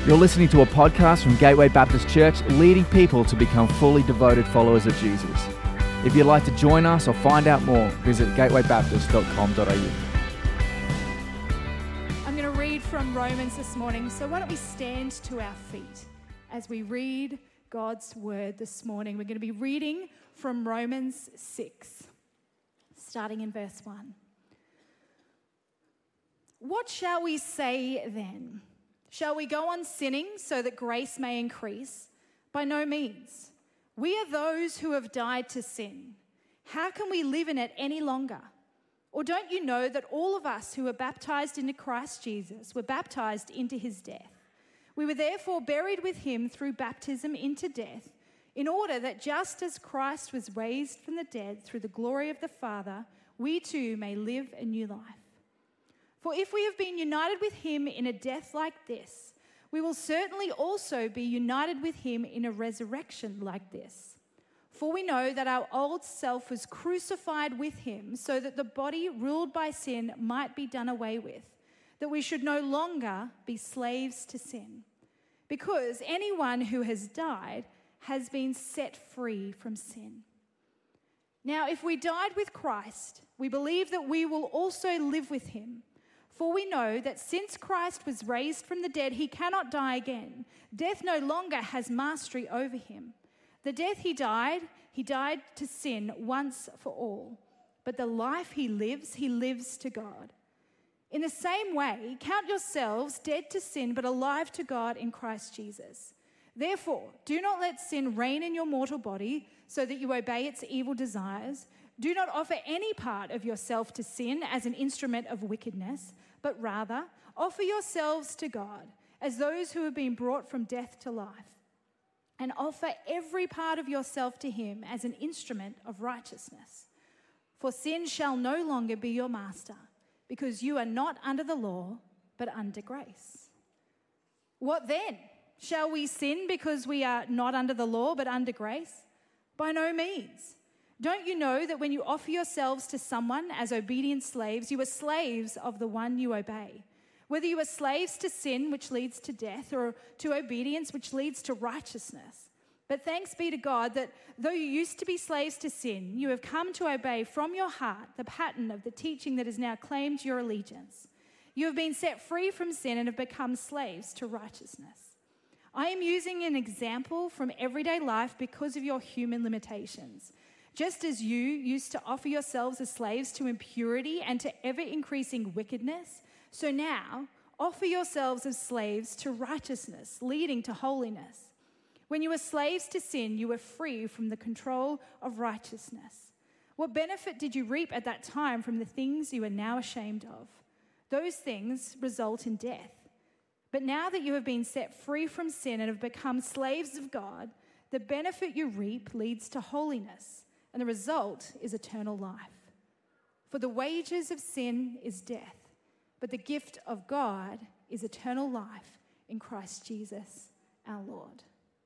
You're listening to a podcast from Gateway Baptist Church, leading people to become fully devoted followers of Jesus. If you'd like to join us or find out more, visit gatewaybaptist.com.au. I'm going to read from Romans this morning, so why don't we stand to our feet as we read God's word this morning. We're going to be reading from Romans 6, starting in verse 1. What shall we say then? Shall we go on sinning so that grace may increase? By no means. We are those who have died to sin. How can we live in it any longer? Or don't you know that all of us who were baptized into Christ Jesus were baptized into his death? We were therefore buried with him through baptism into death, in order that just as Christ was raised from the dead through the glory of the Father, we too may live a new life. For if we have been united with him in a death like this, we will certainly also be united with him in a resurrection like this. For we know that our old self was crucified with him so that the body ruled by sin might be done away with, that we should no longer be slaves to sin. Because anyone who has died has been set free from sin. Now, if we died with Christ, we believe that we will also live with him. For we know that since Christ was raised from the dead, he cannot die again. Death no longer has mastery over him. The death he died to sin once for all. But the life he lives to God. In the same way, count yourselves dead to sin, but alive to God in Christ Jesus. Therefore, do not let sin reign in your mortal body, so that you obey its evil desires. Do not offer any part of yourself to sin as an instrument of wickedness, but rather offer yourselves to God as those who have been brought from death to life, and offer every part of yourself to him as an instrument of righteousness. For sin shall no longer be your master, because you are not under the law, but under grace. What then? Shall we sin because we are not under the law, but under grace? By no means. Don't you know that when you offer yourselves to someone as obedient slaves, you are slaves of the one you obey? Whether you are slaves to sin, which leads to death, or to obedience, which leads to righteousness. But thanks be to God that though you used to be slaves to sin, you have come to obey from your heart the pattern of the teaching that has now claimed your allegiance. You have been set free from sin and have become slaves to righteousness. I am using an example from everyday life because of your human limitations. Just as you used to offer yourselves as slaves to impurity and to ever-increasing wickedness, so now offer yourselves as slaves to righteousness, leading to holiness. When you were slaves to sin, you were free from the control of righteousness. What benefit did you reap at that time from the things you are now ashamed of? Those things result in death. But now that you have been set free from sin and have become slaves of God, the benefit you reap leads to holiness, and the result is eternal life. For the wages of sin is death, but the gift of God is eternal life in Christ Jesus our Lord.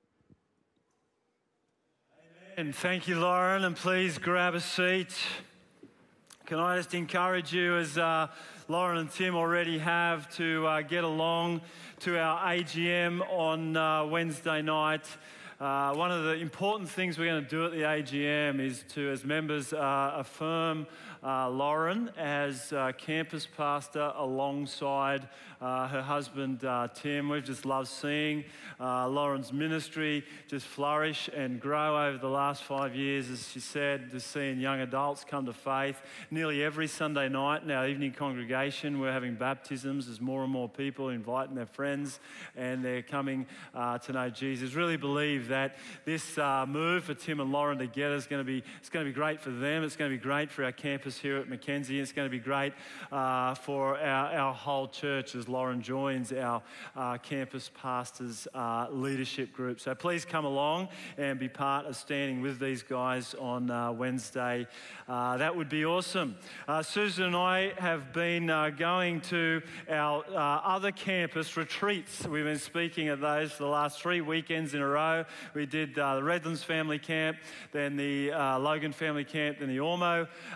And thank you, Lauren, and please grab a seat. Can I just encourage you, as Lauren and Tim already have, to get along to our AGM on Wednesday night. One of the important things we're going to do at the AGM is to, as members, affirm Lauren as campus pastor alongside her husband Tim. We've just loved seeing Lauren's ministry just flourish and grow over the last 5 years, as she said, just seeing young adults come to faith. Nearly every Sunday night in our evening congregation, we're having baptisms as more and more people inviting their friends and they're coming to know Jesus. Really believe that this move for Tim and Lauren together is going to be great for them. It's going to be great for our campus here at Mackenzie. It's going to be great for our whole church as Lauren joins our campus pastors leadership group. So please come along and be part of standing with these guys on Wednesday. That would be awesome. Susan and I have been going to our other campus retreats. We've been speaking at those for the last 3 weekends in a row. We did the Redlands Family Camp, then the Logan Family Camp, then the Ormo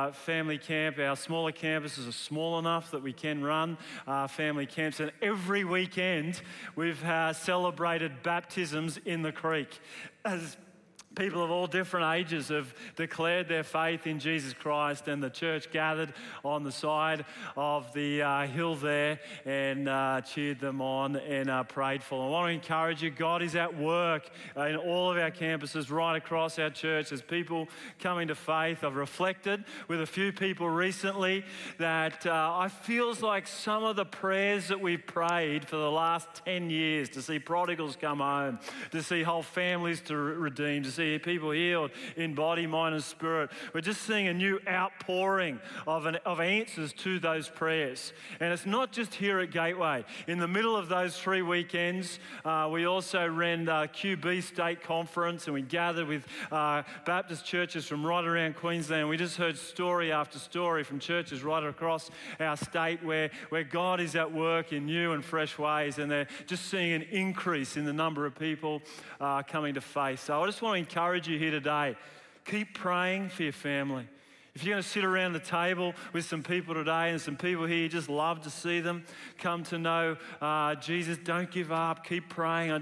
family camp. Our smaller campuses are small enough that we can run family camps. And every weekend we've celebrated baptisms in the creek as people of all different ages have declared their faith in Jesus Christ, and the church gathered on the side of the hill there and cheered them on and prayed for them. I want to encourage you, God is at work in all of our campuses right across our church as people coming to faith. I've reflected with a few people recently that I feels like some of the prayers that we've prayed for the last 10 years to see prodigals come home, to see whole families to redeem, to see people healed in body, mind, and spirit. We're just seeing a new outpouring of answers to those prayers. And it's not just here at Gateway. In the middle of those 3 weekends, we also ran the QB State Conference, and we gathered with Baptist churches from right around Queensland. We just heard story after story from churches right across our state where God is at work in new and fresh ways, and they're just seeing an increase in the number of people coming to faith. So I just want to encourage you here today, keep praying for your family. If you're going to sit around the table with some people today and some people here, you just love to see them come to know Jesus, don't give up, keep praying.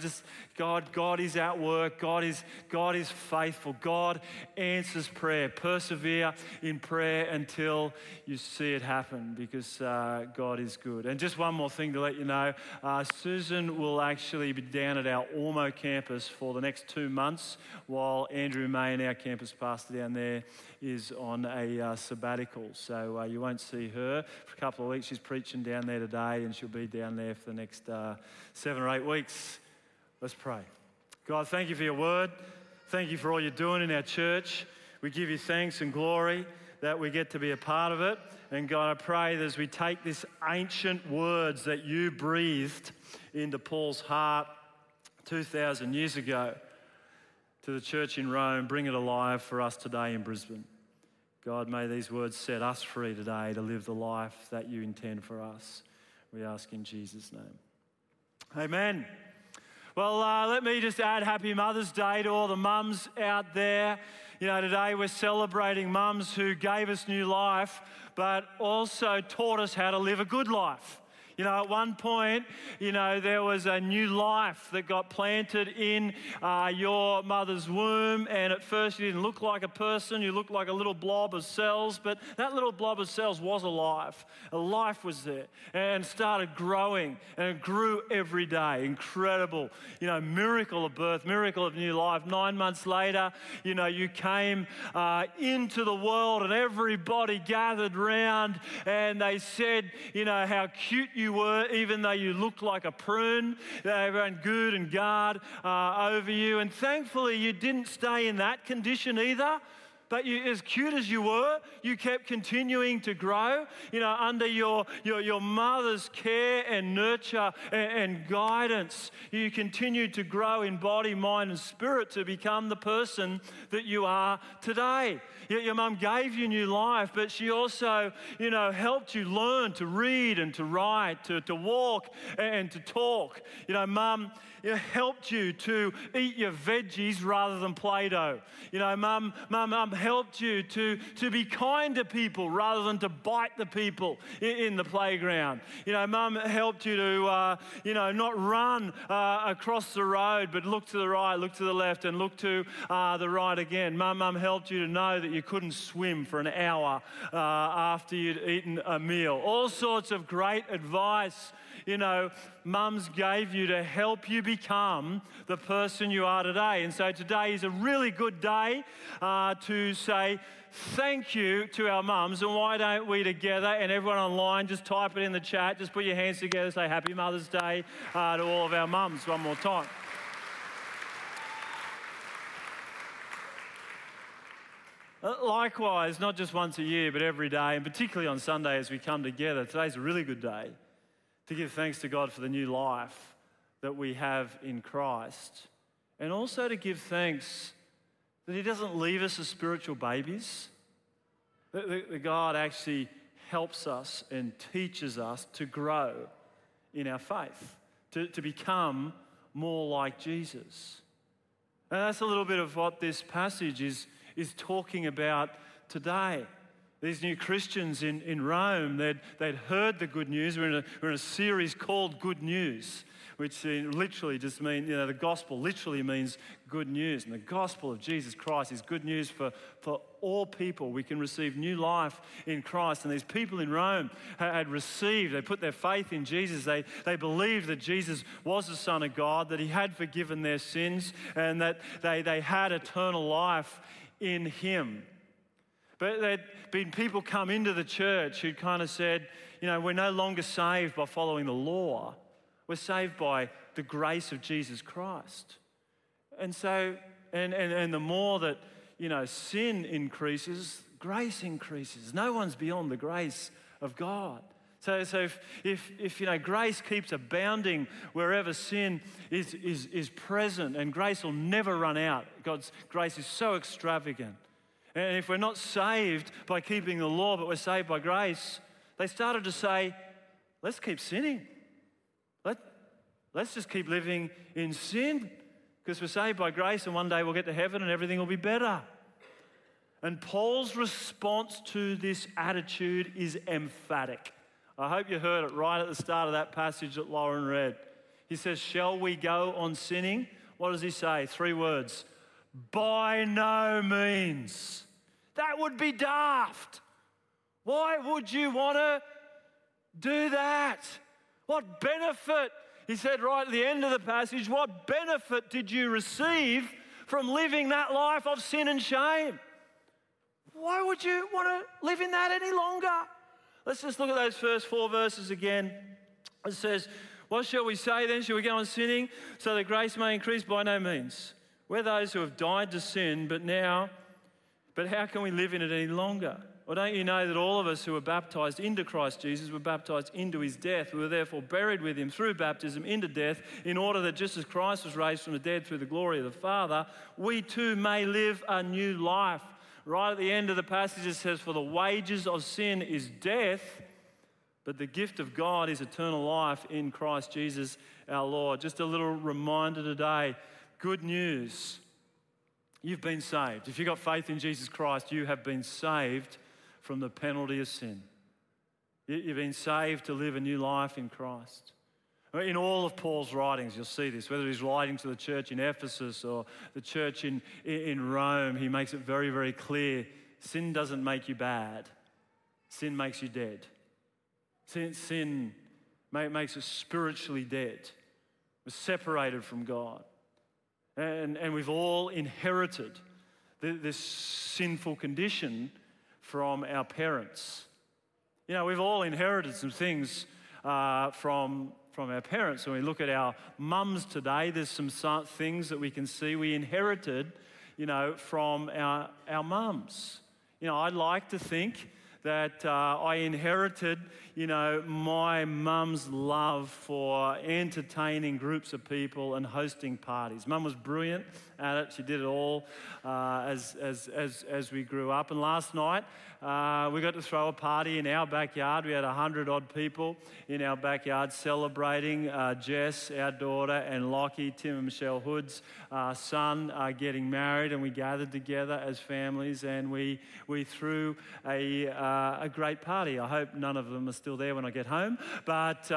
God is at work. God is faithful. God answers prayer. Persevere in prayer until you see it happen, because God is good. And just one more thing to let you know, Susan will actually be down at our Ormeau campus for the next 2 months while Andrew May, our campus pastor down there, is on a sabbatical. So you won't see her for a couple of weeks. She's preaching down there today, and she'll be down there for the next 7 or 8 weeks. Let's pray. God, thank you for your word. Thank you for all you're doing in our church. We give you thanks and glory that we get to be a part of it. And God, I pray that as we take these ancient words that you breathed into Paul's heart 2,000 years ago to the church in Rome, bring it alive for us today in Brisbane. God, may these words set us free today to live the life that you intend for us. We ask in Jesus' name. Amen. Well, let me just add Happy Mother's Day to all the mums out there. You know, today we're celebrating mums who gave us new life, but also taught us how to live a good life. You know, at one point, you know, there was a new life that got planted in your mother's womb, and at first you didn't look like a person, you looked like a little blob of cells, but that little blob of cells was alive. A life was there and started growing, and it grew every day. Incredible, you know, miracle of birth, miracle of new life. 9 months later, you know, you came into the world, and everybody gathered round, and they said, you know, how cute you were, even though you looked like a prune. They ran good and guard over you. And thankfully, you didn't stay in that condition either. But you, as cute as you were, you kept continuing to grow, you know, under your mother's care and nurture and guidance. You continued to grow in body, mind, and spirit to become the person that you are today. Your mum gave you new life, but she also, you know, helped you learn to read and to write, to walk and to talk. You know, mum helped you to eat your veggies rather than Play-Doh. You know, mum helped you to be kind to people rather than to bite the people in the playground. You know, mum helped you to, you know, not run across the road, but look to the right, look to the left, and look to the right again. Mum helped you to know that you couldn't swim for an hour after you'd eaten a meal. All sorts of great advice, you know, mums gave you to help you become the person you are today. And so today is a really good day to say thank you to our mums. And why don't we together, and everyone online, just type it in the chat, just put your hands together, say Happy Mother's Day to all of our mums one more time. Likewise, not just once a year, but every day, and particularly on Sunday as we come together, today's a really good day to give thanks to God for the new life that we have in Christ, and also to give thanks that He doesn't leave us as spiritual babies, that God actually helps us and teaches us to grow in our faith, to become more like Jesus. And that's a little bit of what this passage is talking about today. These new Christians in Rome, they'd heard the good news. We're in a series called Good News, which literally just means, the gospel literally means good news. And the gospel of Jesus Christ is good news for all people. We can receive new life in Christ. And these people in Rome had received, they put their faith in Jesus. They believed that Jesus was the Son of God, that he had forgiven their sins, and that they had eternal life in him. But there'd been people come into the church who kind of said, we're no longer saved by following the law. We're saved by the grace of Jesus Christ. And so, and the more that, sin increases, grace increases. No one's beyond the grace of God. So if grace keeps abounding wherever sin is present, and grace will never run out. God's grace is so extravagant. And if we're not saved by keeping the law, but we're saved by grace, they started to say, let's keep sinning. Let's just keep living in sin because we're saved by grace, and one day we'll get to heaven and everything will be better. And Paul's response to this attitude is emphatic. I hope you heard it right at the start of that passage that Lauren read. He says, shall we go on sinning? What does he say? 3 words. By no means. That would be daft. Why would you want to do that? What benefit? He said right at the end of the passage, what benefit did you receive from living that life of sin and shame? Why would you want to live in that any longer? Let's just look at those first 4 verses again. It says, what shall we say then? Shall we go on sinning so that grace may increase? By no means. We're those who have died to sin, but how can we live in it any longer? Well, don't you know that all of us who were baptized into Christ Jesus were baptized into his death? We were therefore buried with him through baptism into death, in order that just as Christ was raised from the dead through the glory of the Father, we too may live a new life. Right at the end of the passage it says, for the wages of sin is death, but the gift of God is eternal life in Christ Jesus our Lord. Just a little reminder today. Good news. You've been saved. If you've got faith in Jesus Christ, you have been saved from the penalty of sin. You've been saved to live a new life in Christ. In all of Paul's writings, you'll see this, whether he's writing to the church in Ephesus or the church in Rome, he makes it very, very clear. Sin doesn't make you bad. Sin makes you dead. Sin makes us spiritually dead. We're separated from God. And we've all inherited this sinful condition from our parents. We've all inherited some things from our parents. When we look at our mums today, there's some things that we can see we inherited, from our mums. I'd like to think that I inherited, my mum's love for entertaining groups of people and hosting parties. Mum was brilliant at it. She did it all as we grew up. And last night, we got to throw a party in our backyard. We had 100-odd people in our backyard celebrating Jess, our daughter, and Lockie, Tim and Michelle Hood's son, getting married. And we gathered together as families, and we threw a great party. I hope none of them are still there when I get home. But,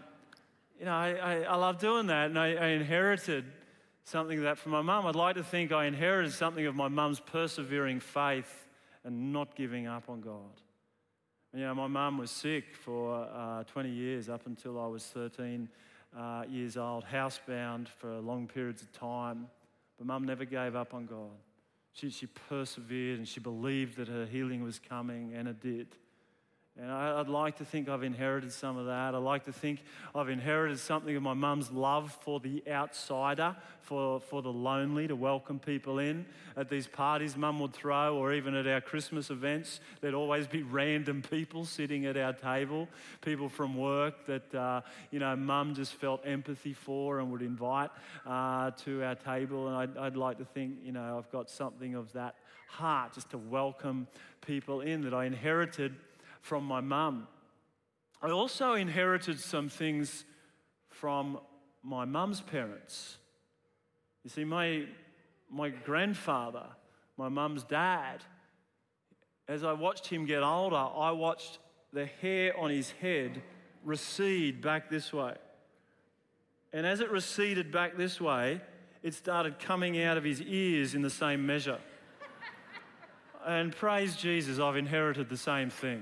I love doing that, and I inherited something of that from my mum. I'd like to think I inherited something of my mum's persevering faith and not giving up on God. My mum was sick for 20 years, up until I was 13 years old, housebound for long periods of time. But mum never gave up on God. She persevered, and she believed that her healing was coming, and it did. And I'd like to think I've inherited some of that. I'd like to think I've inherited something of my mum's love for the outsider, for the lonely, to welcome people in. At these parties mum would throw, or even at our Christmas events, there'd always be random people sitting at our table, people from work that, mum just felt empathy for and would invite to our table. And I'd like to think, I've got something of that heart just to welcome people in that I inherited from my mum. I also inherited some things from my mum's parents. You see, my grandfather, my mum's dad, as I watched him get older, I watched the hair on his head recede back this way. And as it receded back this way, it started coming out of his ears in the same measure. And praise Jesus, I've inherited the same thing.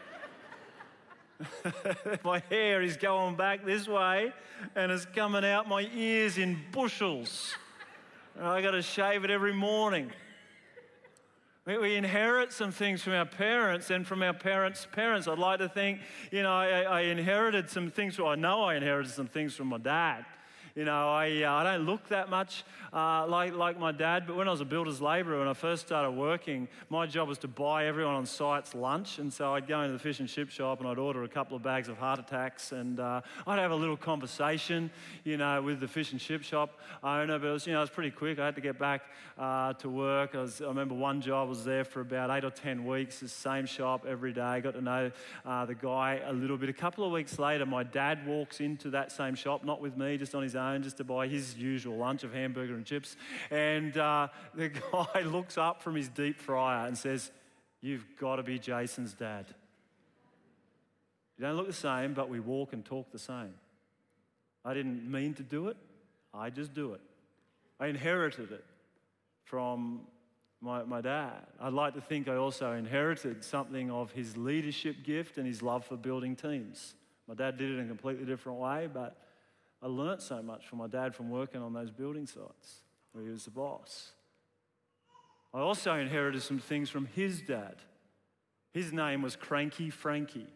My hair is going back this way and it's coming out my ears in bushels. I got to shave it every morning. We inherit some things from our parents and from our parents' parents. I'd like to think, I inherited some things. Well, I know I inherited some things from my dad. I don't look that much like my dad, but when I was a builder's labourer, when I first started working, my job was to buy everyone on site's lunch, and so I'd go into the fish and chip shop and I'd order a couple of bags of heart attacks, and I'd have a little conversation, with the fish and chip shop owner, but it was pretty quick. I had to get back to work. I remember one job I was there for about 8 or 10 weeks, the same shop every day, got to know the guy a little bit. A couple of weeks later, my dad walks into that same shop, not with me, just on his own, just to buy his usual lunch of hamburger and chips. And the guy looks up from his deep fryer and says, "You've got to be Jason's dad. You don't look the same, but we walk and talk the same." I didn't mean to do it. I just do it. I inherited it from my dad. I'd like to think I also inherited something of his leadership gift and his love for building teams. My dad did it in a completely different way, but I learnt so much from my dad from working on those building sites where he was the boss. I also inherited some things from his dad. His name was Cranky Frankie.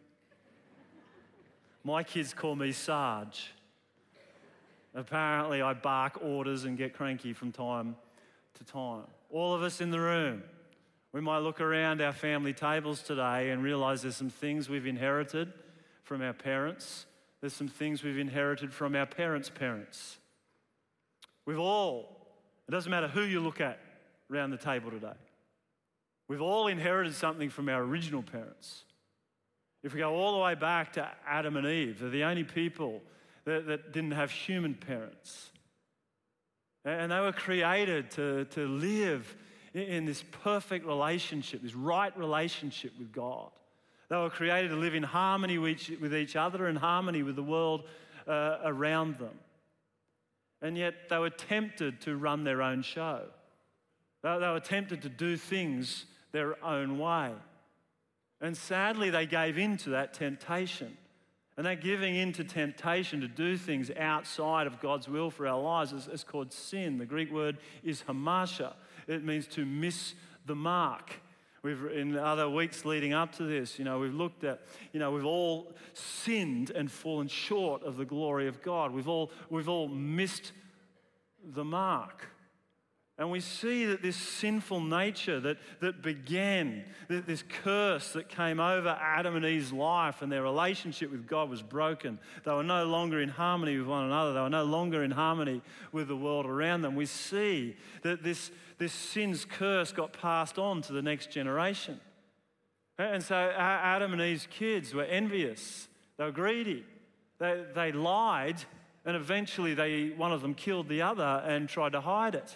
My kids call me Sarge. Apparently I bark orders and get cranky from time to time. All of us in the room, we might look around our family tables today and realise there's some things we've inherited from our parents. There's some things we've inherited from our parents' parents. It doesn't matter who you look at around the table today, we've all inherited something from our original parents. If we go all the way back to Adam and Eve, they're the only people that didn't have human parents. And they were created to live in this perfect relationship, this right relationship with God. They were created to live in harmony with each other and harmony with the world around them. And yet they were tempted to run their own show. They were tempted to do things their own way. And sadly, they gave in to that temptation. And that giving in to temptation to do things outside of God's will for our lives is called sin. The Greek word is hamartia. It means to miss the mark. In other weeks leading up to this, we've looked at, we've all sinned and fallen short of the glory of God. We've all missed the mark. And we see that this sinful nature that began, this curse that came over Adam and Eve's life, and their relationship with God was broken. They were no longer in harmony with one another. They were no longer in harmony with the world around them. We see that this sin's curse got passed on to the next generation. And so Adam and Eve's kids were envious. They were greedy. They lied, and eventually one of them killed the other and tried to hide it.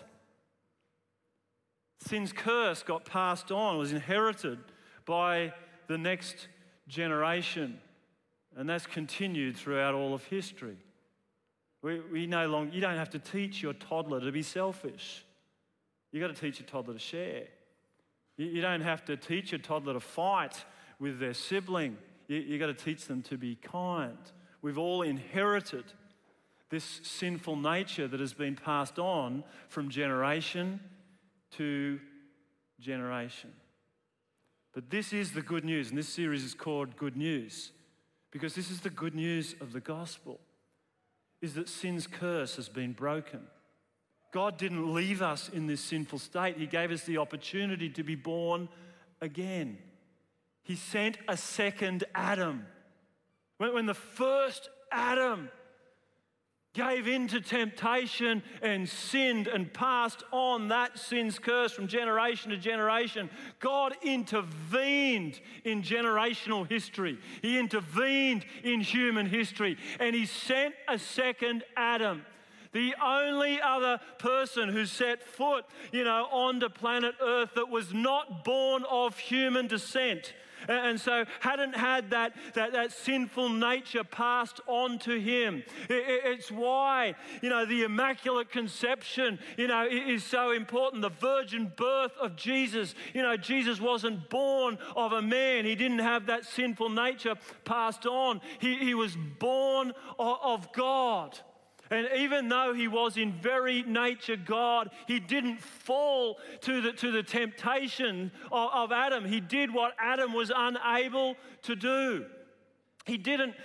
Sin's curse got passed on, was inherited by the next generation, and that's continued throughout all of history. You don't have to teach your toddler to be selfish. You've got to teach your toddler to share. You don't have to teach your toddler to fight with their sibling. You've got to teach them to be kind. We've all inherited this sinful nature that has been passed on from generation to generation. But this is the good news, and this series is called Good News, because this is the good news of the gospel, is that sin's curse has been broken. God didn't leave us in this sinful state. He gave us the opportunity to be born again. He sent a second Adam. When the first Adam gave in to temptation and sinned and passed on that sin's curse from generation to generation, God intervened in generational history. He intervened in human history, and He sent a second Adam. The only other person who set foot, onto planet Earth that was not born of human descent. And so hadn't had that sinful nature passed on to him. It's why, the Immaculate Conception, is so important. The virgin birth of Jesus. Jesus wasn't born of a man. He didn't have that sinful nature passed on. He was born of God. And even though he was in very nature God, he didn't fall to the temptation of Adam. He did what Adam was unable to do. He didn't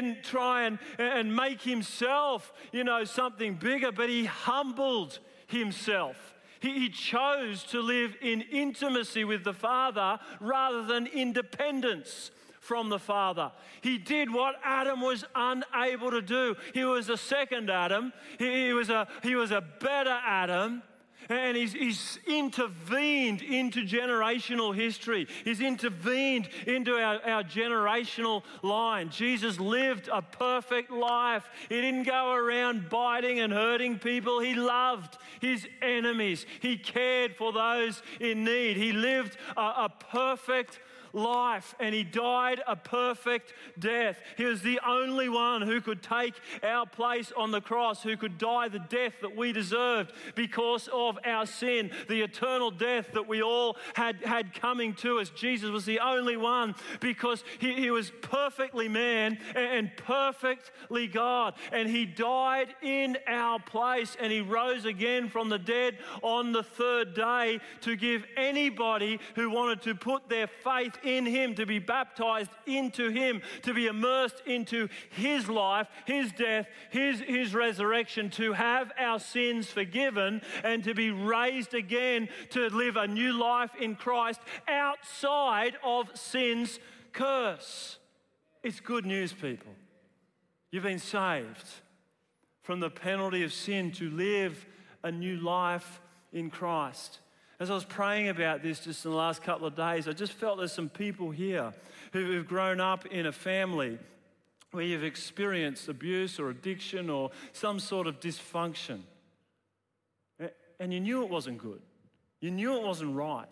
try and make himself, something bigger, but he humbled himself. He chose to live in intimacy with the Father rather than independence from the Father. He did what Adam was unable to do. He was a second Adam. He was a better Adam. And he's intervened into generational history. He's intervened into our generational line. Jesus lived a perfect life. He didn't go around biting and hurting people. He loved his enemies. He cared for those in need. He lived a perfect life, and he died a perfect death. He was the only one who could take our place on the cross, who could die the death that we deserved because of our sin, the eternal death that we all had coming to us. Jesus was the only one because he was perfectly man and perfectly God, and he died in our place, and he rose again from the dead on the third day to give anybody who wanted to put their faith in him, to be baptized into him, to be immersed into his life, his death, his resurrection, to have our sins forgiven and to be raised again to live a new life in Christ outside of sin's curse. It's good news, people. You've been saved from the penalty of sin to live a new life in Christ. As I was praying about this just in the last couple of days, I just felt there's some people here who've grown up in a family where you've experienced abuse or addiction or some sort of dysfunction. And you knew it wasn't good. You knew it wasn't right.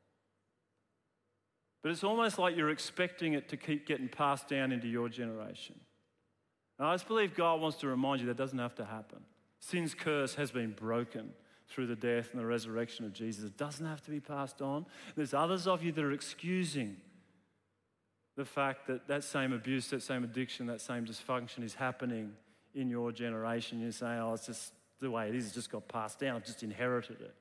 But it's almost like you're expecting it to keep getting passed down into your generation. And I just believe God wants to remind you that doesn't have to happen. Sin's curse has been broken through the death and the resurrection of Jesus. It doesn't have to be passed on. There's others of you that are excusing the fact that that same abuse, that same addiction, that same dysfunction is happening in your generation. You're saying, it's just the way it is. It just got passed down. I've just inherited it.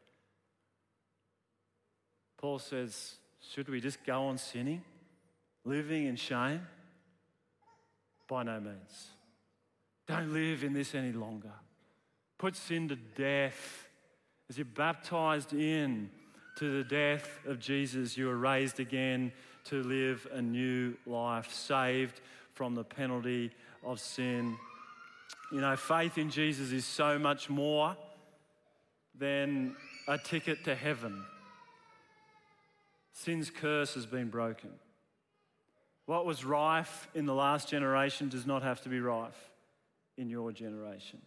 Paul says, should we just go on sinning, living in shame? By no means. Don't live in this any longer. Put sin to death. As you're baptized in to the death of Jesus, you are raised again to live a new life, saved from the penalty of sin. Faith in Jesus is so much more than a ticket to heaven. Sin's curse has been broken. What was rife in the last generation does not have to be rife in your generation.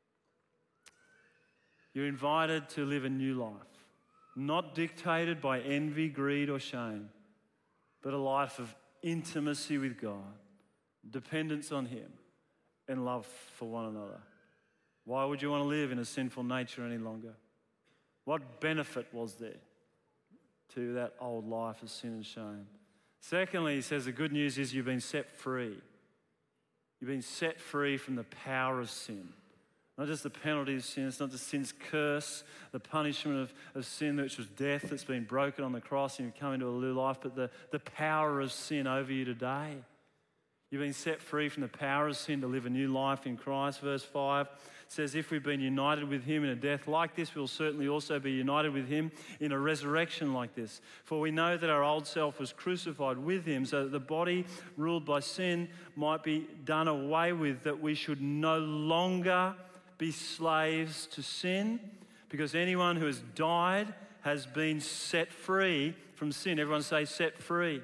You're invited to live a new life, not dictated by envy, greed, or shame, but a life of intimacy with God, dependence on him, and love for one another. Why would you want to live in a sinful nature any longer? What benefit was there to that old life of sin and shame? Secondly, he says the good news is you've been set free. You've been set free from the power of sin. Not just the penalty of sin, it's not just sin's curse, the punishment of sin, which was death that's been broken on the cross and you've come into a new life, but the power of sin over you today. You've been set free from the power of sin to live a new life in Christ. Verse 5 says, if we've been united with him in a death like this, we'll certainly also be united with him in a resurrection like this. For we know that our old self was crucified with him so that the body ruled by sin might be done away with, that we should no longer be slaves to sin, because anyone who has died has been set free from sin. Everyone say, set free.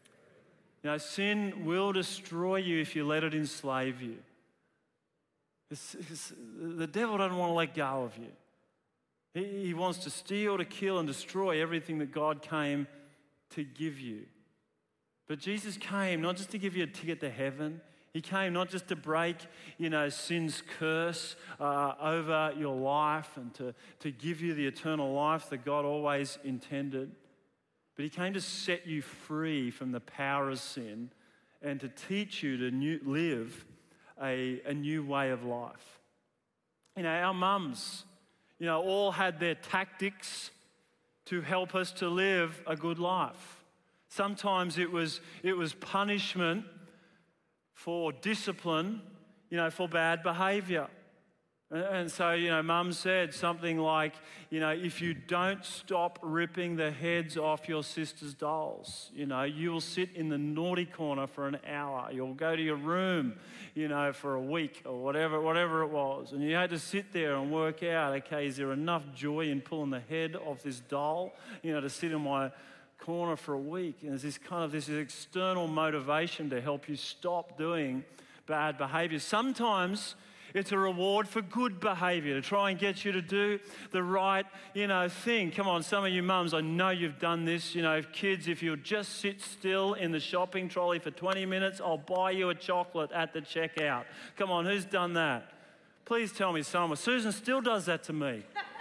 Sin will destroy you if you let it enslave you. The devil doesn't want to let go of you. He wants to steal, to kill, and destroy everything that God came to give you. But Jesus came not just to give you a ticket to heaven. He came not just to break, sin's curse over your life and to give you the eternal life that God always intended. But he came to set you free from the power of sin and to teach you to live a new way of life. Our mums, all had their tactics to help us to live a good life. Sometimes it was punishment for discipline, for bad behaviour. And so, Mum said something like, if you don't stop ripping the heads off your sister's dolls, you will sit in the naughty corner for an hour. You'll go to your room, for a week or whatever it was. And you had to sit there and work out, okay, is there enough joy in pulling the head off this doll, to sit in my corner for a week? And there's this external motivation to help you stop doing bad behaviour. Sometimes it's a reward for good behaviour, to try and get you to do the right, thing. Come on, some of you mums, I know you've done this. Kids, if you'll just sit still in the shopping trolley for 20 minutes, I'll buy you a chocolate at the checkout. Come on, who's done that? Please tell me someone. Susan still does that to me.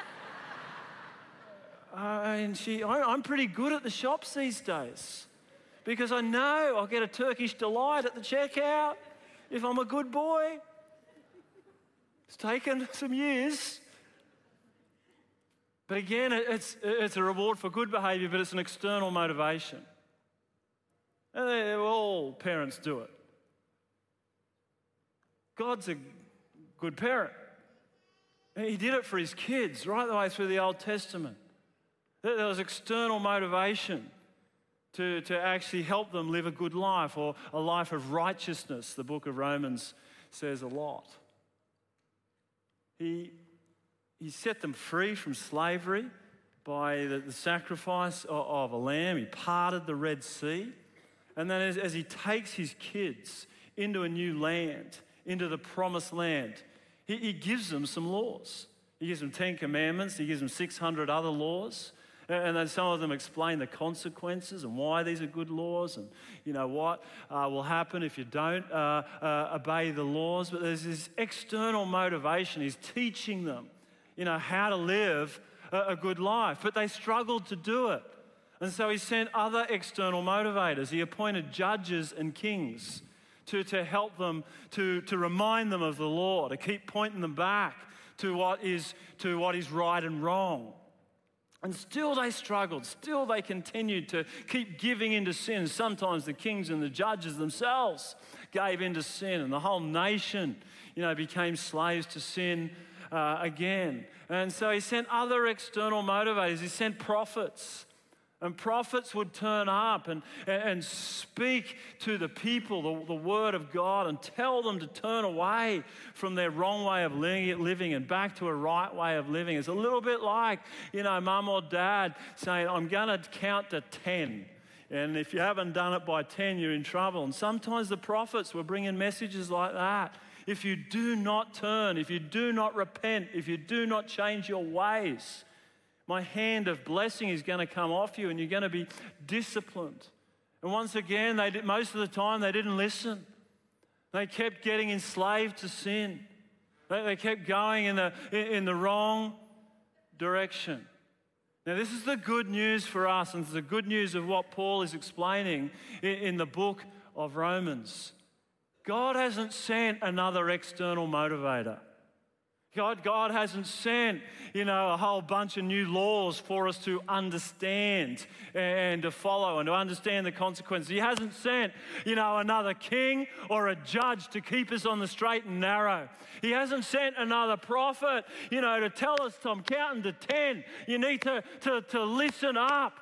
I'm pretty good at the shops these days because I know I'll get a Turkish delight at the checkout if I'm a good boy. It's taken some years. But again, it's a reward for good behaviour, but it's an external motivation. And all parents do it. God's a good parent. He did it for his kids right the way through the Old Testament. There was external motivation to actually help them live a good life or a life of righteousness. The book of Romans says a lot. He set them free from slavery by the sacrifice of a lamb. He parted the Red Sea. And then as he takes his kids into a new land, into the promised land, he gives them some laws. He gives them 10 commandments. He gives them 600 other laws. And then some of them explain the consequences and why these are good laws and, what will happen if you don't obey the laws. But there's this external motivation. He's teaching them, how to live a good life. But they struggled to do it. And so he sent other external motivators. He appointed judges and kings to help them, to remind them of the law, to keep pointing them back to what is right and wrong. And still they struggled. Still they continued to keep giving into sin. Sometimes the kings and the judges themselves gave into sin, and the whole nation, became slaves to sin again. And so he sent other external motivators. He sent prophets. And prophets would turn up and speak to the people the word of God and tell them to turn away from their wrong way of living and back to a right way of living. It's a little bit like, mum or dad saying, I'm going to count to 10. And if you haven't done it by 10, you're in trouble. And sometimes the prophets were bringing messages like that. If you do not turn, if you do not repent, if you do not change your ways, my hand of blessing is going to come off you and you're going to be disciplined. And once again, most of the time they didn't listen. They kept getting enslaved to sin. They kept going in the wrong direction. Now, this is the good news for us, and it's the good news of what Paul is explaining in the book of Romans. God hasn't sent another external motivator. God hasn't sent, a whole bunch of new laws for us to understand and to follow and to understand the consequences. He hasn't sent, another king or a judge to keep us on the straight and narrow. He hasn't sent another prophet, to tell us, I'm counting to 10. You need to listen up.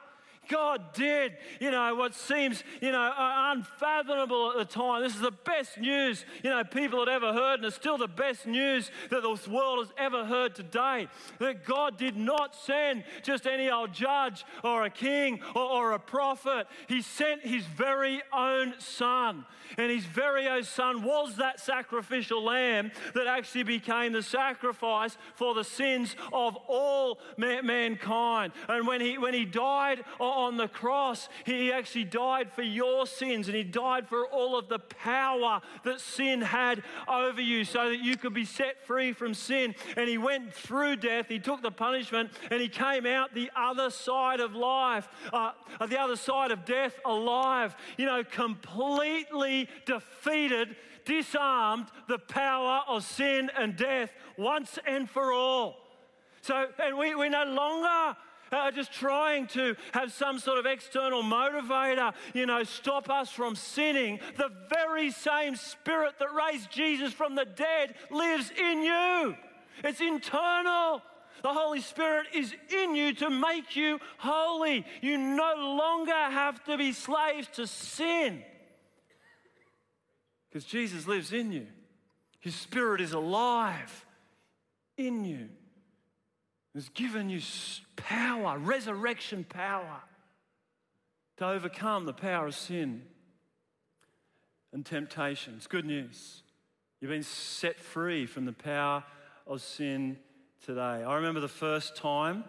God did, what seems, unfathomable at the time. This is the best news, people had ever heard, and it's still the best news that this world has ever heard today. That God did not send just any old judge or a king or a prophet. He sent his very own son. And his very own son was that sacrificial lamb that actually became the sacrifice for the sins of all mankind. And when he died on the cross, he actually died for your sins, and he died for all of the power that sin had over you so that you could be set free from sin. And he went through death, he took the punishment, and he came out the other side of life, the other side of death alive, completely defeated, disarmed the power of sin and death once and for all. So, and we're no longer just trying to have some sort of external motivator, stop us from sinning. The very same Spirit that raised Jesus from the dead lives in you. It's internal. The Holy Spirit is in you to make you holy. You no longer have to be slaves to sin because Jesus lives in you. His Spirit is alive in you. He's given you power, resurrection power, to overcome the power of sin and temptation. It's good news. You've been set free from the power of sin today. I remember the first time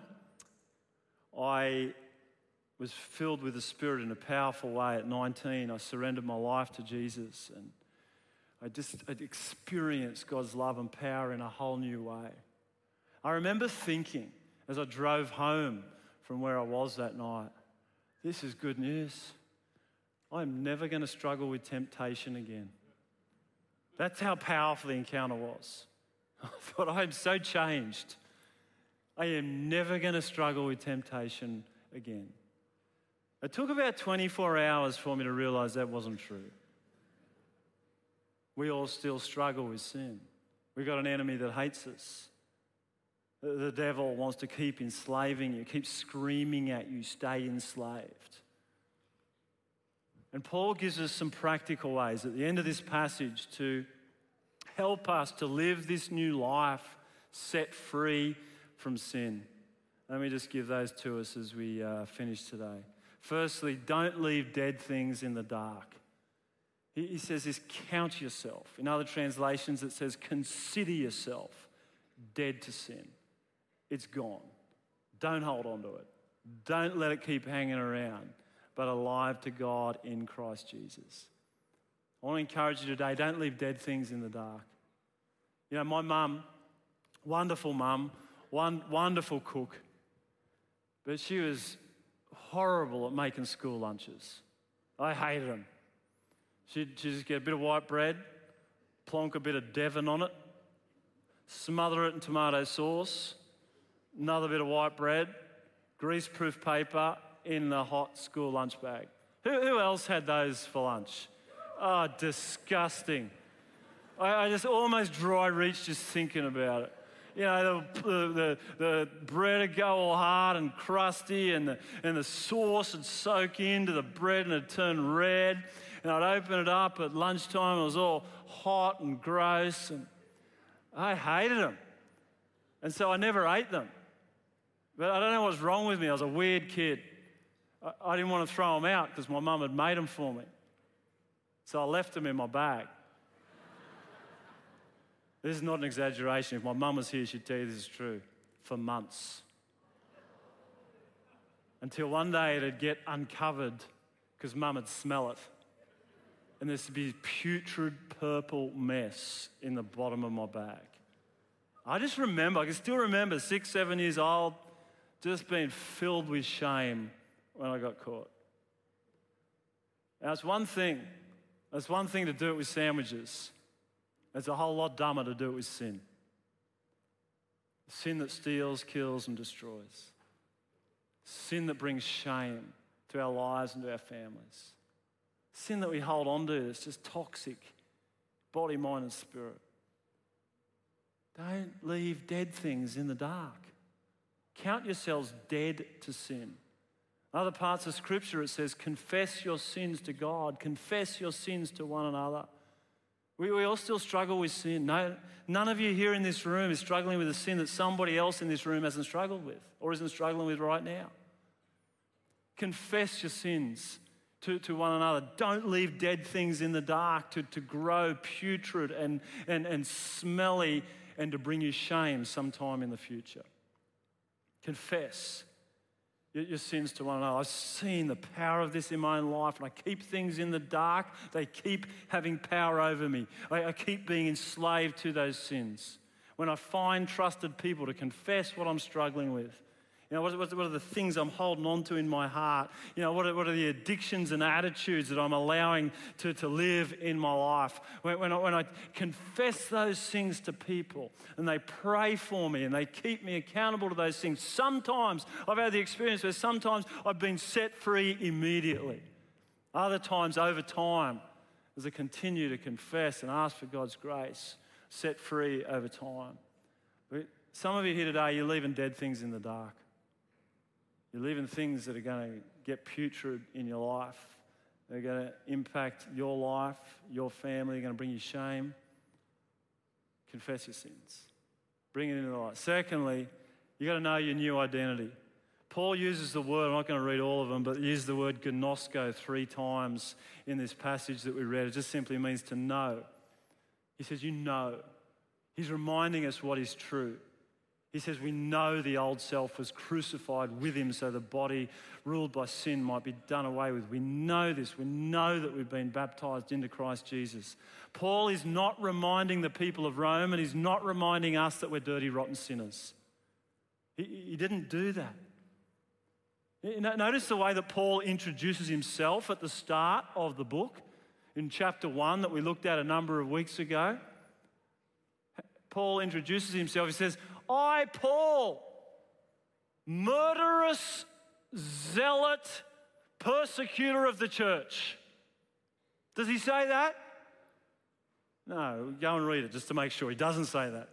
I was filled with the Spirit in a powerful way at 19. I surrendered my life to Jesus, and I'd experienced God's love and power in a whole new way. I remember thinking as I drove home from where I was that night, this is good news. I'm never going to struggle with temptation again. That's how powerful the encounter was. I thought, I am so changed. I am never going to struggle with temptation again. It took about 24 hours for me to realize that wasn't true. We all still struggle with sin. We've got an enemy that hates us. The devil wants to keep enslaving you, keep screaming at you, stay enslaved. And Paul gives us some practical ways at the end of this passage to help us to live this new life set free from sin. Let me just give those to us as we finish today. Firstly, don't leave dead things in the dark. He says this, count yourself. In other translations, it says consider yourself dead to sin. It's gone. Don't hold on to it. Don't let it keep hanging around, but alive to God in Christ Jesus. I want to encourage you today, don't leave dead things in the dark. My mum, wonderful mum, wonderful cook, but she was horrible at making school lunches. I hated them. She'd just get a bit of white bread, plonk a bit of Devon on it, smother it in tomato sauce, another bit of white bread, grease-proof paper in the hot school lunch bag. Who else had those for lunch? Oh, disgusting. I just almost dry reach just thinking about it. The bread would go all hard and crusty, and the sauce would soak into the bread and it'd turn red. And I'd open it up at lunchtime, it was all hot and gross, and I hated them. And so I never ate them. But I don't know what's wrong with me. I was a weird kid. I didn't want to throw them out because my mum had made them for me. So I left them in my bag. This is not an exaggeration. If my mum was here, she'd tell you this is true. For months. Until one day it'd get uncovered because mum would smell it. And there'd be putrid purple mess in the bottom of my bag. I can still remember 6, 7 years old, just being filled with shame when I got caught. Now, it's one thing to do it with sandwiches. It's a whole lot dumber to do it with sin. Sin that steals, kills, and destroys. Sin that brings shame to our lives and to our families. Sin that we hold on to is just toxic, body, mind, and spirit. Don't leave dead things in the dark. Count yourselves dead to sin. Other parts of Scripture it says, confess your sins to God, confess your sins to one another. We all still struggle with sin. No, none of you here in this room is struggling with a sin that somebody else in this room hasn't struggled with or isn't struggling with right now. Confess your sins to one another. Don't leave dead things in the dark to grow putrid and smelly and to bring you shame sometime in the future. Confess your sins to one another. I've seen the power of this in my own life, and I keep things in the dark. They keep having power over me. I keep being enslaved to those sins. When I find trusted people to confess what I'm struggling with, you know, what are the things I'm holding on to in my heart? You know, what are the addictions and attitudes that I'm allowing to live in my life? When I confess those things to people and they pray for me and they keep me accountable to those things, sometimes I've had the experience where sometimes I've been set free immediately. Other times over time, as I continue to confess and ask for God's grace, set free over time. But some of you here today, you're leaving dead things in the dark. You're leaving things that are going to get putrid in your life. They're going to impact your life, your family. They're going to bring you shame. Confess your sins. Bring it into the light. Secondly, you've got to know your new identity. Paul uses the word, I'm not going to read all of them, but he uses the word gnosko 3 times in this passage that we read. It just simply means to know. He says, you know. He's reminding us what is true. He says we know the old self was crucified with him so the body ruled by sin might be done away with. We know this. We know that we've been baptized into Christ Jesus. Paul is not reminding the people of Rome, and he's not reminding us that we're dirty, rotten sinners. He didn't do that. Notice the way that Paul introduces himself at the start of the book in chapter 1 that we looked at a number of weeks ago. Paul introduces himself. He says, I, Paul, murderous, zealot, persecutor of the church. Does he say that? No, go and read it just to make sure. He doesn't say that.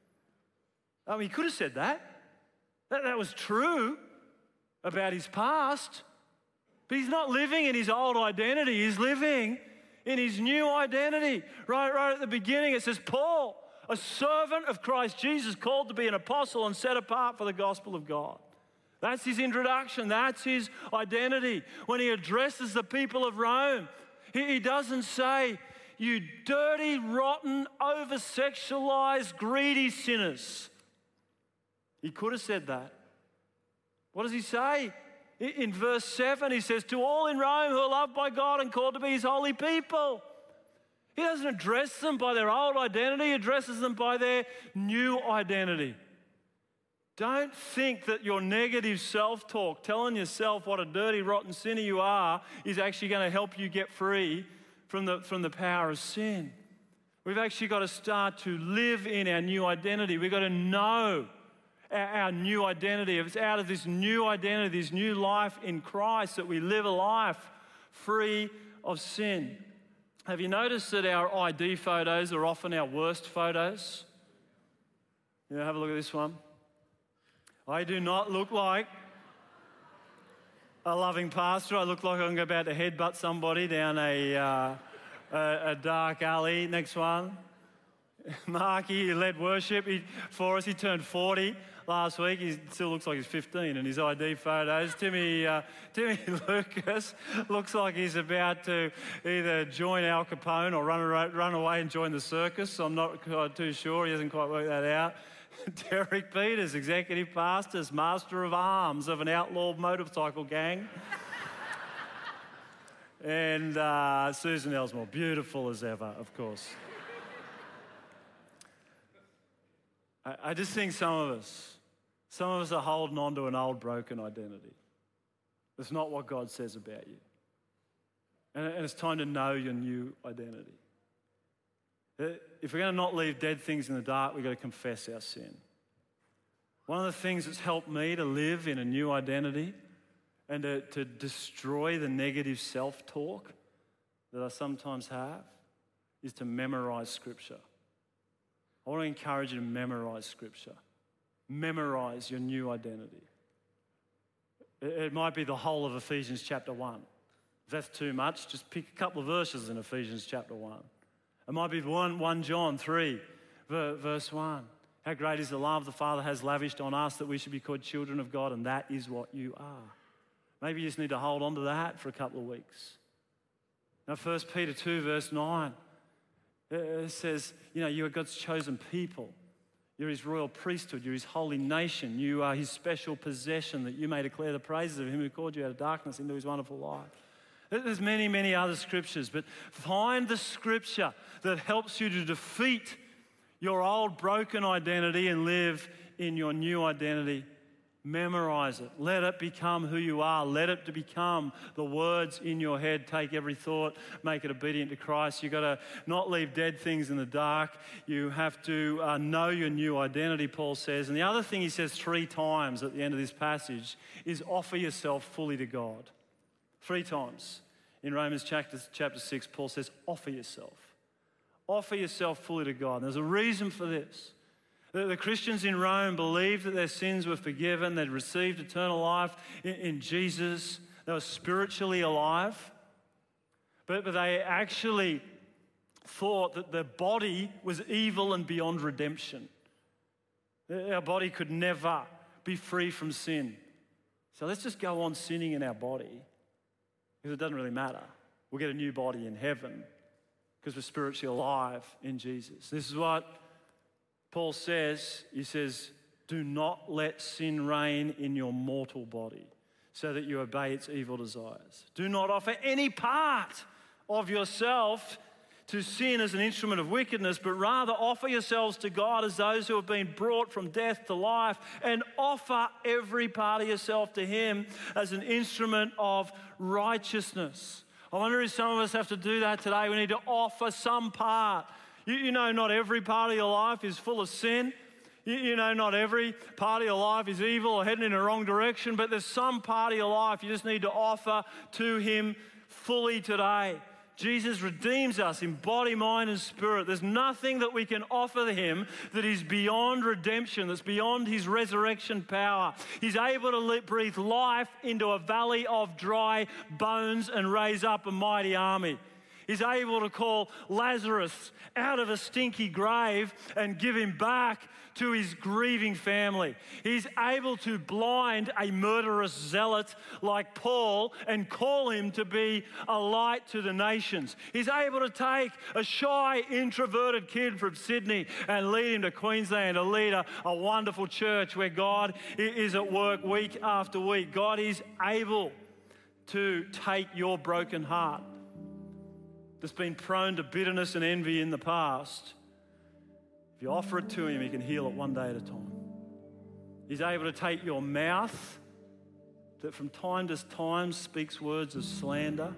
I mean, he could have said that. That was true about his past. But he's not living in his old identity. He's living in his new identity. Right at the beginning it says, Paul, a servant of Christ Jesus, called to be an apostle and set apart for the gospel of God. That's his introduction. That's his identity. When he addresses the people of Rome, he doesn't say, you dirty, rotten, over-sexualized, greedy sinners. He could have said that. What does he say? In verse 7, he says, to all in Rome who are loved by God and called to be his holy people. He doesn't address them by their old identity. He addresses them by their new identity. Don't think that your negative self-talk, telling yourself what a dirty, rotten sinner you are, is actually going to help you get free from the power of sin. We've actually got to start to live in our new identity. We've got to know our new identity. It's out of this new identity, this new life in Christ, that we live a life free of sin. Have you noticed that our ID photos are often our worst photos? Yeah, have a look at this one. I do not look like a loving pastor. I look like I'm about to headbutt somebody down a dark alley. Next one. Marky, he led worship for us. He turned 40 last week. He still looks like he's 15 in his ID photos. Timmy Lucas looks like he's about to either join Al Capone or run away and join the circus. I'm not quite too sure. He hasn't quite worked that out. Derek Peters, executive pastor, master of arms of an outlaw motorcycle gang. And Susan Elsmore, beautiful as ever, of course. I just think some of us are holding on to an old broken identity. It's not what God says about you. And it's time to know your new identity. If we're going to not leave dead things in the dark, we've got to confess our sin. One of the things that's helped me to live in a new identity and to destroy the negative self-talk that I sometimes have is to memorize Scripture. I want to encourage you to memorize Scripture. Memorize your new identity. It might be the whole of Ephesians chapter 1. If that's too much, just pick a couple of verses in Ephesians chapter 1. It might be 1 John 3, verse 1. How great is the love the Father has lavished on us that we should be called children of God, and that is what you are. Maybe you just need to hold on to that for a couple of weeks. Now, 1 Peter 2, verse 9, it says, you are God's chosen people. You're his royal priesthood. You're his holy nation. You are his special possession, that you may declare the praises of him who called you out of darkness into his wonderful light. There's many, many other scriptures, but find the scripture that helps you to defeat your old broken identity and live in your new identity. Memorize it. Let it become who you are. Let it to become the words in your head. Take every thought, make it obedient to Christ. You've got to not leave dead things in the dark. You have to know your new identity, Paul says. And the other thing he says 3 times at the end of this passage is offer yourself fully to God. 3 times. In Romans chapter 6, Paul says, offer yourself. Offer yourself fully to God. And there's a reason for this. The Christians in Rome believed that their sins were forgiven. They'd received eternal life in Jesus. They were spiritually alive. But they actually thought that their body was evil and beyond redemption. Our body could never be free from sin. So let's just go on sinning in our body because it doesn't really matter. We'll get a new body in heaven because we're spiritually alive in Jesus. This is what Paul says. He says, do not let sin reign in your mortal body so that you obey its evil desires. Do not offer any part of yourself to sin as an instrument of wickedness, but rather offer yourselves to God as those who have been brought from death to life, and offer every part of yourself to him as an instrument of righteousness. I wonder if some of us have to do that today. We need to offer some part. You know, not every part of your life is full of sin. You know, not every part of your life is evil or heading in the wrong direction, but there's some part of your life you just need to offer to him fully today. Jesus redeems us in body, mind, and spirit. There's nothing that we can offer him that is beyond redemption, that's beyond his resurrection power. He's able to breathe life into a valley of dry bones and raise up a mighty army. He's able to call Lazarus out of a stinky grave and give him back to his grieving family. He's able to blind a murderous zealot like Paul and call him to be a light to the nations. He's able to take a shy, introverted kid from Sydney and lead him to Queensland to lead a wonderful church where God is at work week after week. God is able to take your broken heart that's been prone to bitterness and envy in the past. If you offer it to him, he can heal it one day at a time. He's able to take your mouth that from time to time speaks words of slander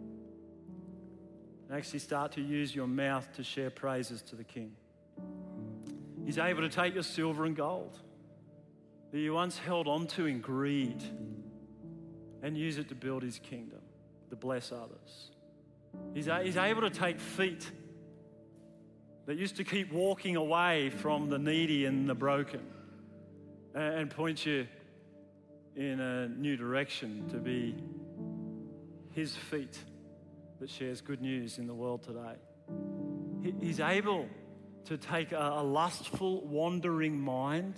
and actually start to use your mouth to share praises to the King. He's able to take your silver and gold that you once held on to in greed and use it to build his kingdom, to bless others. He's able to take feet that used to keep walking away from the needy and the broken and point you in a new direction to be his feet that shares good news in the world today. He's able to take a lustful, wandering mind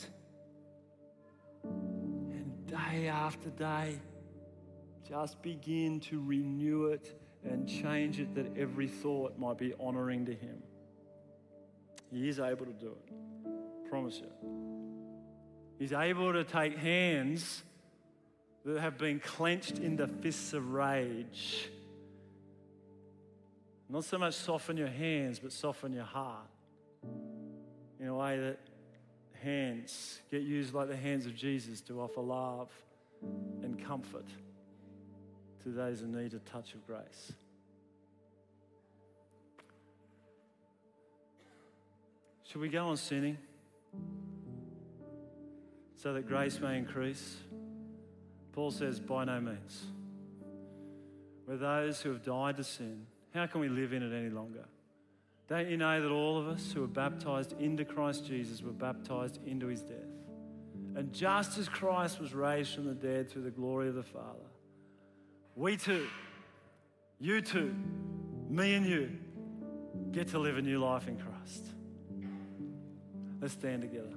and day after day just begin to renew it and change it that every thought might be honouring to him. He is able to do it. Promise you. He's able to take hands that have been clenched into fists of rage. Not so much soften your hands, but soften your heart in a way that hands get used like the hands of Jesus to offer love and comfort to those who need a touch of grace. Should we go on sinning so that grace may increase? Paul says, by no means. We're those who have died to sin. How can we live in it any longer? Don't you know that all of us who were baptized into Christ Jesus were baptized into his death? And just as Christ was raised from the dead through the glory of the Father, we too, you too, me and you, get to live a new life in Christ. Let's stand together.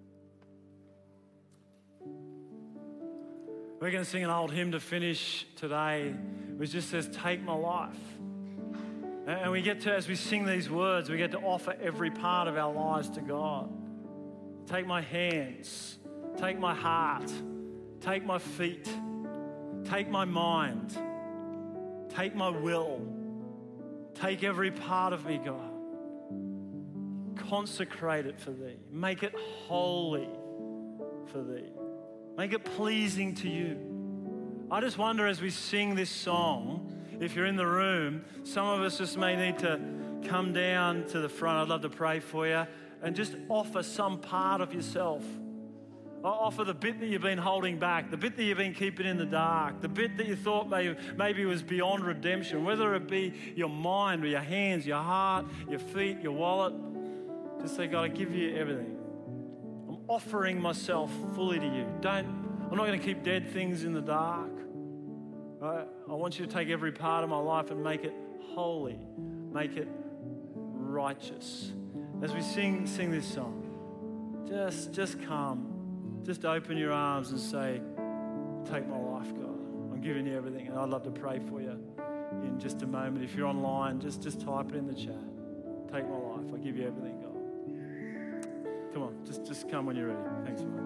We're going to sing an old hymn to finish today, which just says, take my life. And we get to, as we sing these words, we get to offer every part of our lives to God. Take my hands, take my heart, take my feet, take my mind, take my will, take every part of me, God. Consecrate it for Thee. Make it holy for Thee. Make it pleasing to You. I just wonder as we sing this song, if you're in the room, some of us just may need to come down to the front. I'd love to pray for you and just offer some part of yourself. Offer the bit that you've been holding back, the bit that you've been keeping in the dark, the bit that you thought maybe was beyond redemption, whether it be your mind or your hands, your heart, your feet, your wallet. Just say, God, I give You everything. I'm offering myself fully to You. I'm not going to keep dead things in the dark. Right? I want You to take every part of my life and make it holy, make it righteous. As we sing this song, just come. Just open your arms and say, take my life, God. I'm giving You everything. And I'd love to pray for you in just a moment. If you're online, just type it in the chat. Take my life. I give You everything, God. Come on, just come when you're ready. Thanks, mate.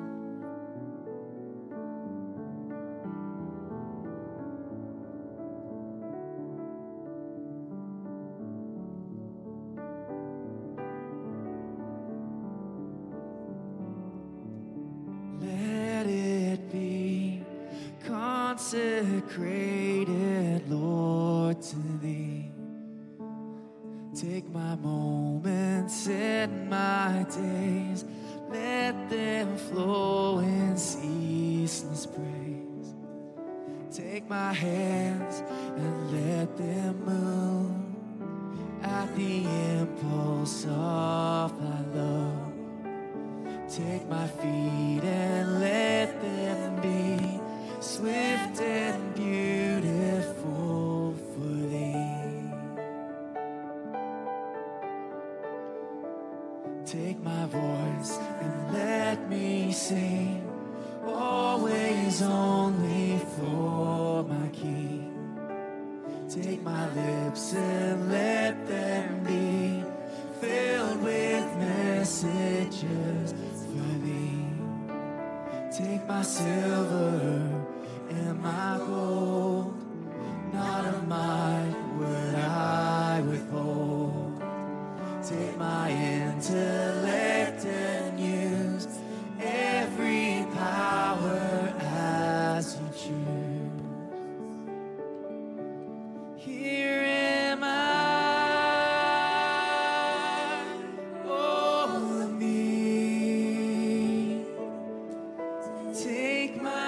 Consecrated, Lord, to Thee. Take my moments and my days, let them flow in ceaseless praise. Take my hands and let them move at the impulse of Thy love. Take my feet and let them be swift and beautiful for Thee. Take my voice and let me sing, always only for my King. Take my lips and let them be filled with messages for Thee. Take my silver and my gold, not a mite would I withhold. Take my intellect and use every power as You choose. Here am I, all of Me. Take my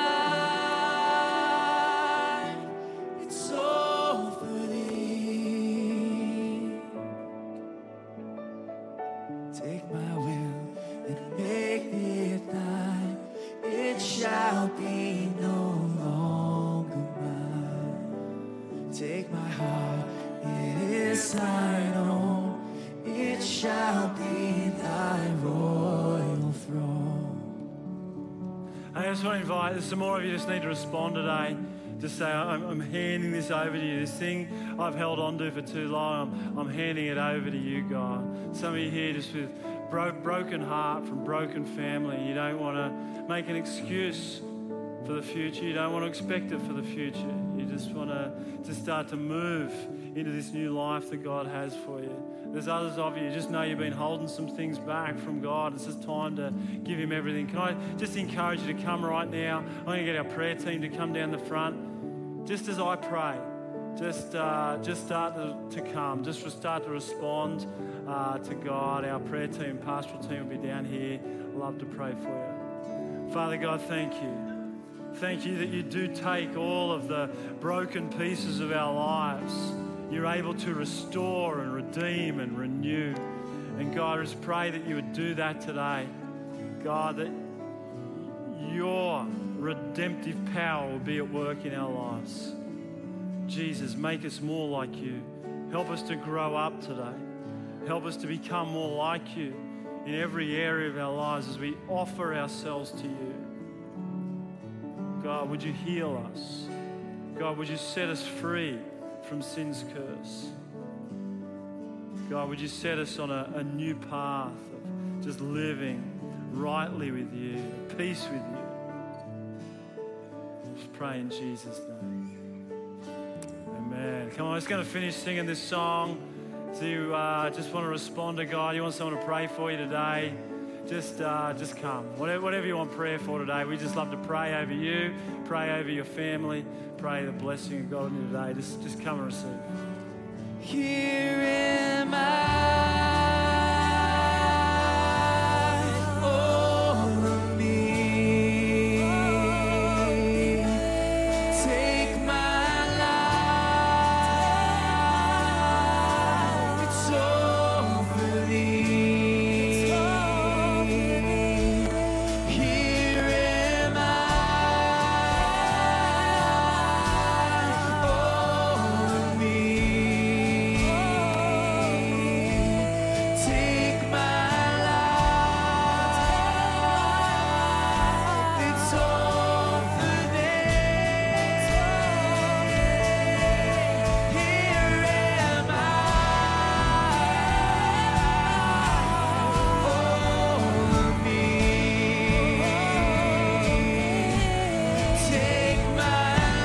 take my heart, it is Thine own, it shall be Thy royal throne. I just want to invite, there's some more of you just need to respond today. Just say, I'm handing this over to You. This thing I've held on to for too long, I'm handing it over to You, God. Some of you here just with broken heart from broken family. You don't want to make an excuse for the future. You don't want to expect it for the future. You just want to start to move into this new life that God has for you. There's others of you, just know you've been holding some things back from God. It's just time to give Him everything. Can I just encourage you to come right now? I'm going to get our prayer team to come down the front. Just as I pray, just start to come. Just start to respond to God. Our prayer team, pastoral team will be down here. I'd love to pray for you. Father God, thank You. Thank You that You do take all of the broken pieces of our lives. You're able to restore and redeem and renew. And God, I just pray that You would do that today. God, that your redemptive power will be at work in our lives. Jesus, make us more like you. Help us to grow up today. Help us to become more like you in every area of our lives as we offer ourselves to you. God, would you heal us? God, would you set us free from sin's curse? God, would you set us on a new path of just living rightly with you, peace with you. Just pray in Jesus' name. Amen. Come on, I'm just going to finish singing this song. So you just want to respond to God, you want someone to pray for you today, just come. Whatever you want prayer for today, we just love to pray over you, pray over your family, pray the blessing of God on you today. Just come and receive. Here am I, all of me. Take my life, it's all for thee. Here am I, all of me. Take my life, it's all for thee. Here am I, all of me. Take my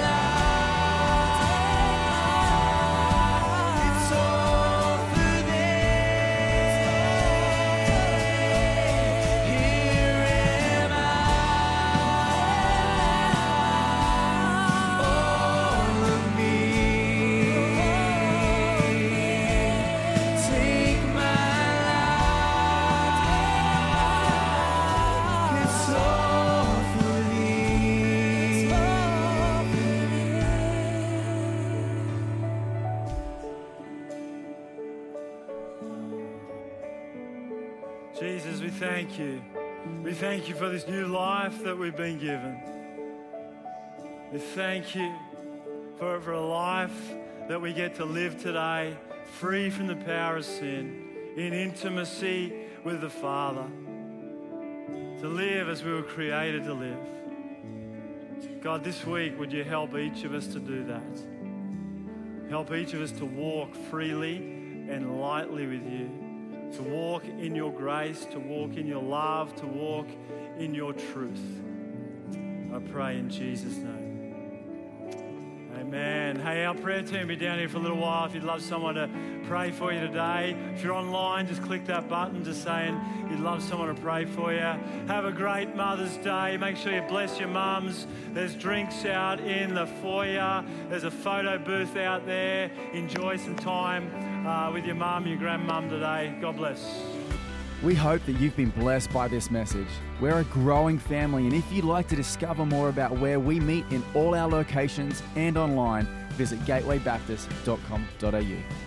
life, it's all for Jesus, we thank you. We thank you for this new life that we've been given. We thank you for a life that we get to live today, free from the power of sin, in intimacy with the Father, to live as we were created to live. God, this week, would you help each of us to do that? Help each of us to walk freely and lightly with you, to walk in your grace, to walk in your love, to walk in your truth. I pray in Jesus' name. Amen. Hey, our prayer team will be down here for a little while if you'd love someone to pray for you today. If you're online, just click that button just saying you'd love someone to pray for you. Have a great Mother's Day. Make sure you bless your mums. There's drinks out in the foyer. There's a photo booth out there. Enjoy some time with your mum, your grandmum today. God bless. We hope that you've been blessed by this message. We're a growing family, and if you'd like to discover more about where we meet in all our locations and online, visit gatewaybaptist.com.au.